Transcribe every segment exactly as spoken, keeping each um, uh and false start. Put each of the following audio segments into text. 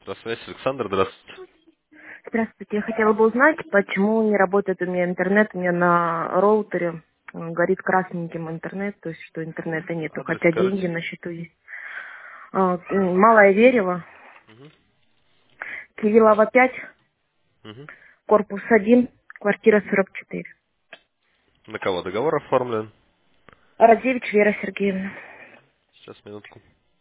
Здравствуйте, Александр, здравствуйте. Здравствуйте. Я хотела бы узнать, почему не работает у меня интернет. У меня на роутере м, горит красненьким интернет, то есть что интернета нету, Адрес хотя деньги скажите. на счету есть. А, м, Малая Верево, Мгм. Кириллова пять, Мгм. корпус один, квартира сорок четыре. На кого договор оформлен? Радзевич Вера Сергеевна. Сейчас, минутку.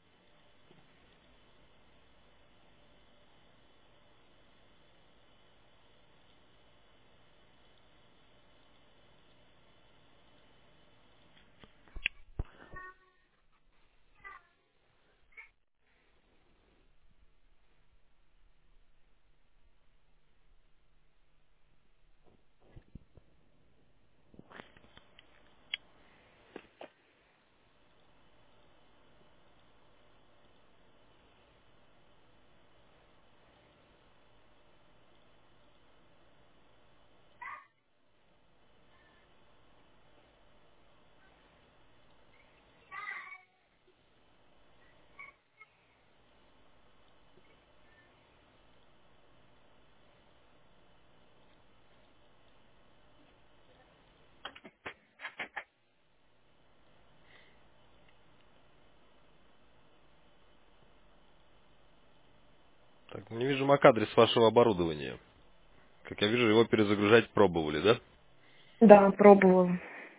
Так, не вижу мак-адрес вашего оборудования. Как я вижу, его перезагружать пробовали, да? Да, пробовала.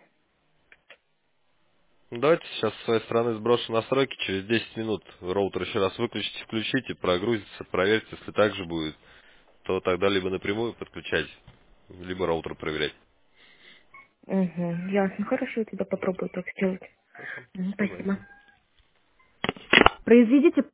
Ну, давайте сейчас с своей стороны сброшу настройки. Через десять минут роутер еще раз выключите, включите, прогрузится, проверьте. Если так же будет, то тогда либо напрямую подключать, либо роутер проверять. Угу, ясно. Хорошо, я тогда попробую так сделать. Хорошо, Мгм, позвоните. спасибо. Произведите